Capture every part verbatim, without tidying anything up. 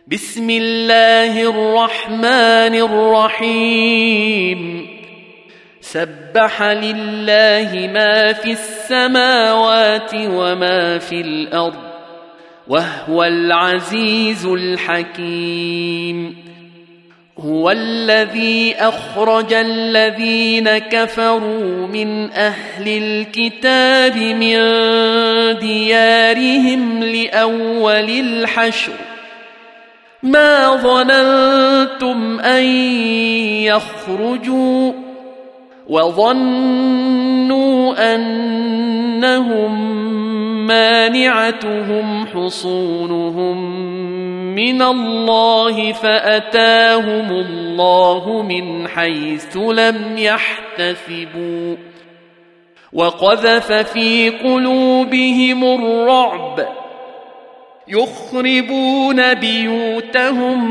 بسم الله الرحمن الرحيم سبح لله ما في السماوات وما في الأرض وهو العزيز الحكيم. هو الذي أخرج الذين كفروا من أهل الكتاب من ديارهم لأول الحشر ما ظننتم أن يخرجوا وظنوا أنهم مانعتهم حصونهم من الله فأتاهم الله من حيث لم يحتسبوا وقذف في قلوبهم الرعب يخربون بيوتهم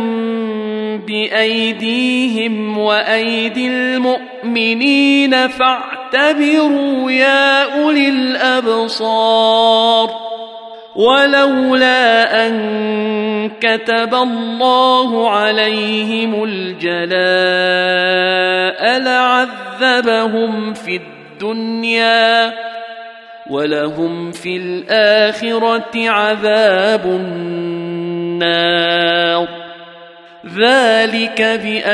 بأيديهم وأيدي المؤمنين فاعتبروا يا أولي الأبصار. ولولا أن كتب الله عليهم الجلاء لعذبهم في الدنيا ولهم في الآخرة عذاب النار. ذلك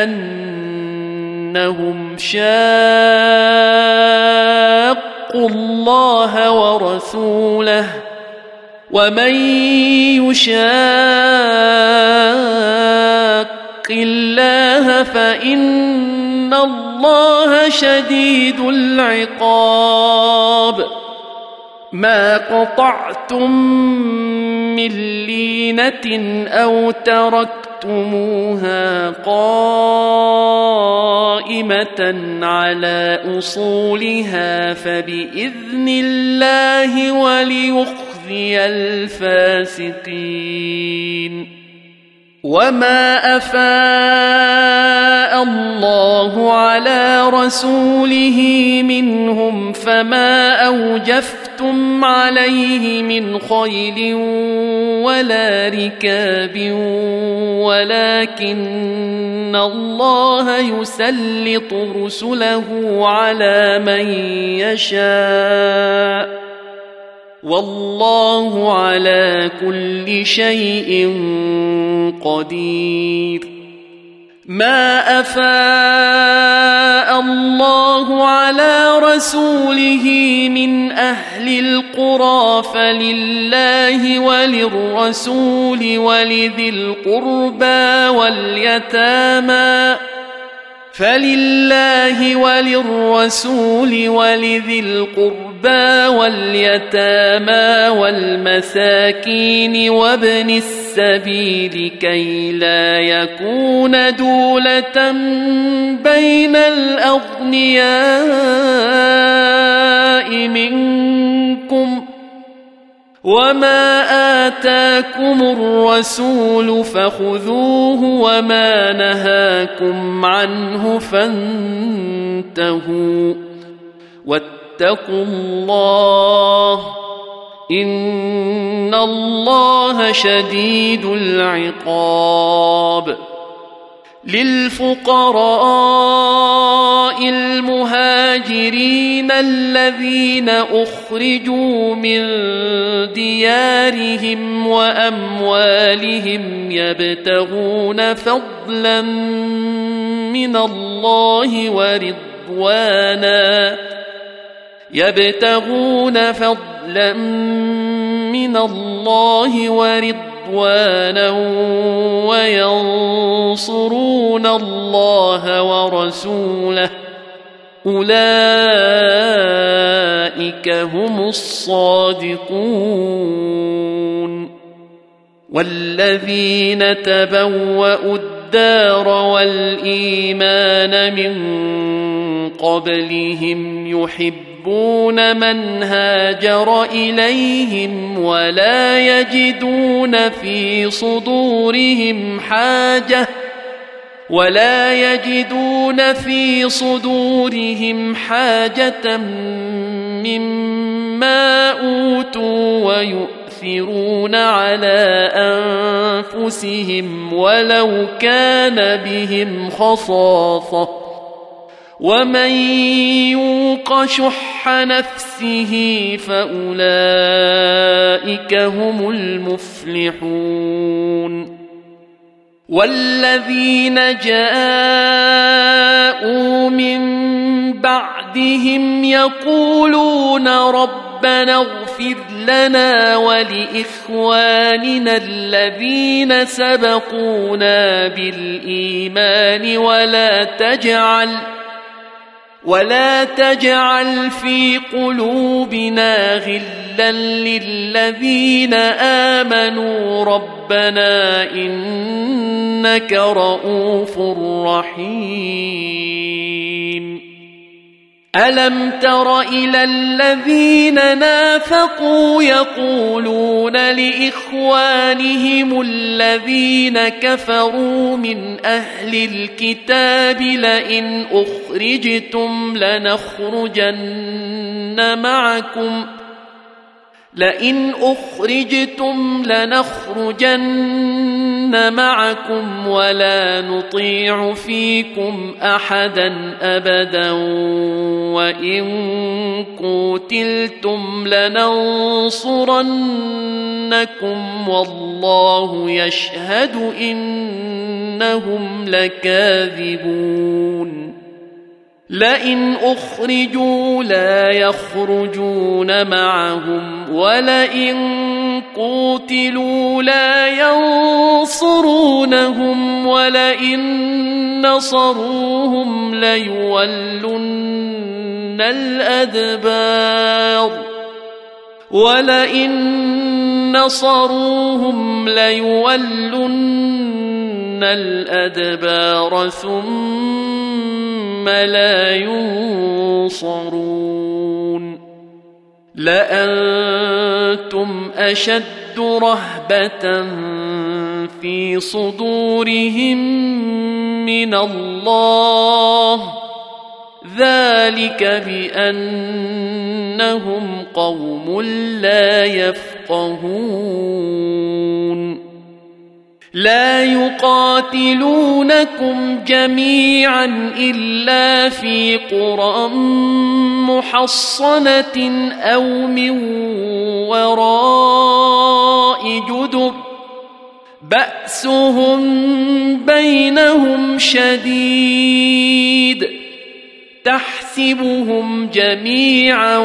بأنهم شاقوا الله ورسوله ومن يشاق الله فإن الله شديد العقاب. ما قطعتم من لينة أو تركتموها قائمة على أصولها فبإذن الله وليخزي الفاسقين. وما أفاء الله على رسوله منهم فما أوجفتم عليه من خيل ولا ركاب ولكن الله يسلط رسله على من يشاء والله على كل شيء قدير. ما أفاء الله على رسوله من أهل القرى فلله وللرسول ولذي القربى واليتامى فلله وللرسول ولذي القربى واليتامى والمساكين وابن السبيل كي لا يكون دولة بين الأغنياء منكم وما آتاكم الرسول فخذوه وما نهاكم عنه فانتهوا واتقوا الله إن الله شديد العقاب. للفقراء المهاجرين الذين أخرجوا من ديارهم وأموالهم يبتغون فضلا من الله ورضوانا يبتغون فضلا من الله ورضوانا وينصرون الله ورسوله أولئك هم الصادقون. والذين تبوأوا الدار والإيمان من قبلهم يحبون من هاجر إليهم ولا يجدون في صدورهم حاجة ولا يجدون في صدورهم حاجة مما أوتوا ويؤثرون ويؤثرون على أنفسهم ولو كان بهم خصاصة ومن يوق شح نفسه فأولئك هم المفلحون والذين جاءوا من بعدهم يقولون ربنا اغفر لنا ولإخواننا الذين سبقونا بالإيمان ولا تجعل ولا تجعل في قلوبنا غلا للذين آمنوا ربنا إنك رؤوف رحيم ألم تر إلى الذين نافقوا يقولون لإخوانهم الذين كفروا من أهل الكتاب لئن أخرجتم لنخرجن معكم لئن أخرجتم لنخرجن معكم ولا نطيع فيكم أحدا أبدا وإن قتلتم لننصرنكم والله يشهد إنهم لكاذبون لئن أخرجوا لا يخرجون معهم ولئن قوتلوا لا ينصرونهم ولئن نصروهم ليولن الأدبار ولئن نصروهم ليولن الأدبار ثم لا ينصرون لأنتم أشد رهبة في صدورهم من الله ذلك بأنهم قوم لا يفقهون لا يقاتلونكم جميعا إلا في قرى محصنة أو من وراء جدر بأسهم بينهم شديد تحسبهم جميعا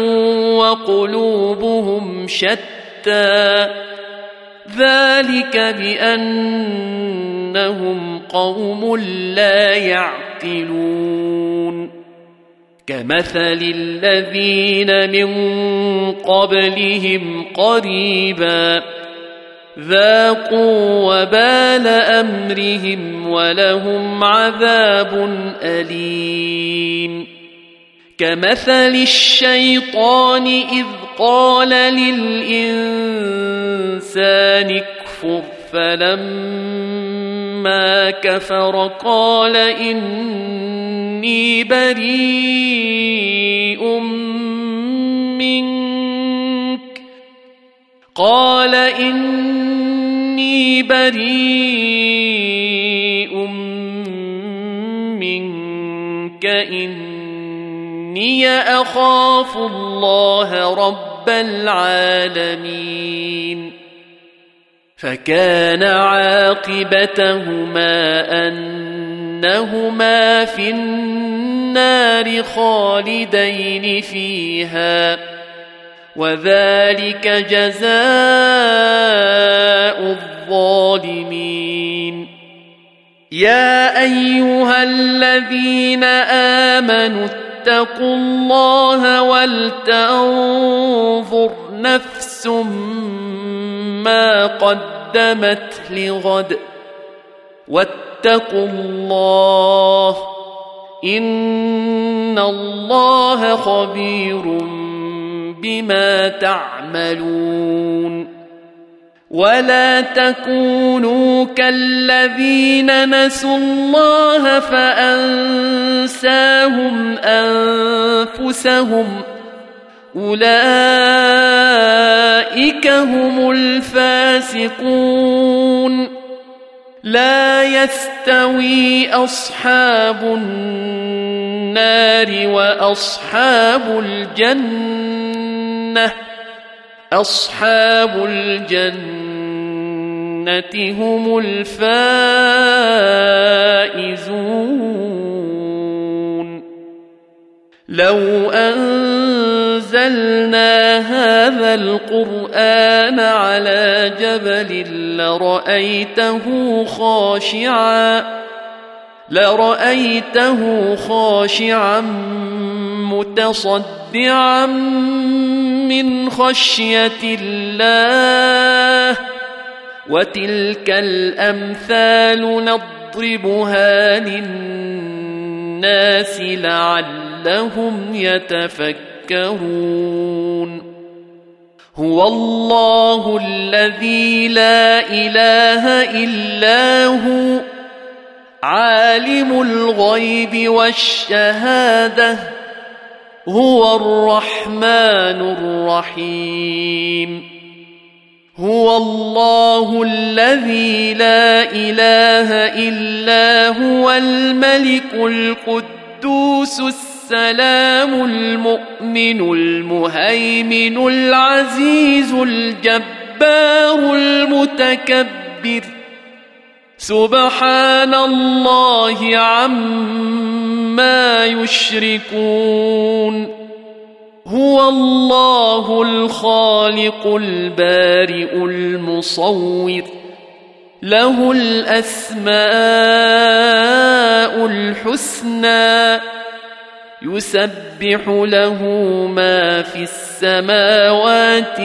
وقلوبهم شتى ذلك بأنهم قوم لا يعقلون كمثل الذين من قبلهم قريبا ذاقوا وبال أمرهم ولهم عذاب أليم كمثل الشيطان إذ قال للإنسان اكفر فلما كفر قال إني بريء منك قال إني بريء منك إني أخاف الله رب العالمين فكان عاقبتهما أنهما في النار خالدين فيها وذلك جزاء الظالمين يا أيها الذين آمنوا اتقوا الله ولتنظر نفس ما قدمت لغد واتقوا الله إن الله خبير بما تعملون ولا تكونوا كالذين نسوا الله فأنساهم أنفسهم أولئك هم الفاسقون لا يستوي أصحاب النار وأصحاب الجنة أصحاب الجنة هم الفائزون لو أنزلنا هذا القرآن على جبل لرأيته خاشعا لرأيته خاشعا متصدعا من خشية الله وتلك الأمثال نضربها للناس لعلهم يتفكرون هو الله الذي لا إله إلا هو عالم الغيب والشهادة هو الرحمن الرحيم هو الله الذي لا إله إلا هو الملك القدوس السلام المؤمن المهيمن العزيز الجبار المتكبر سبحان الله عما يشركون هو الله الخالق البارئ المصور له الأسماء الحسنى يسبح له ما في السماوات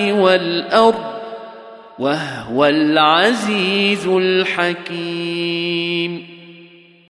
والأرض وهو العزيز الحكيم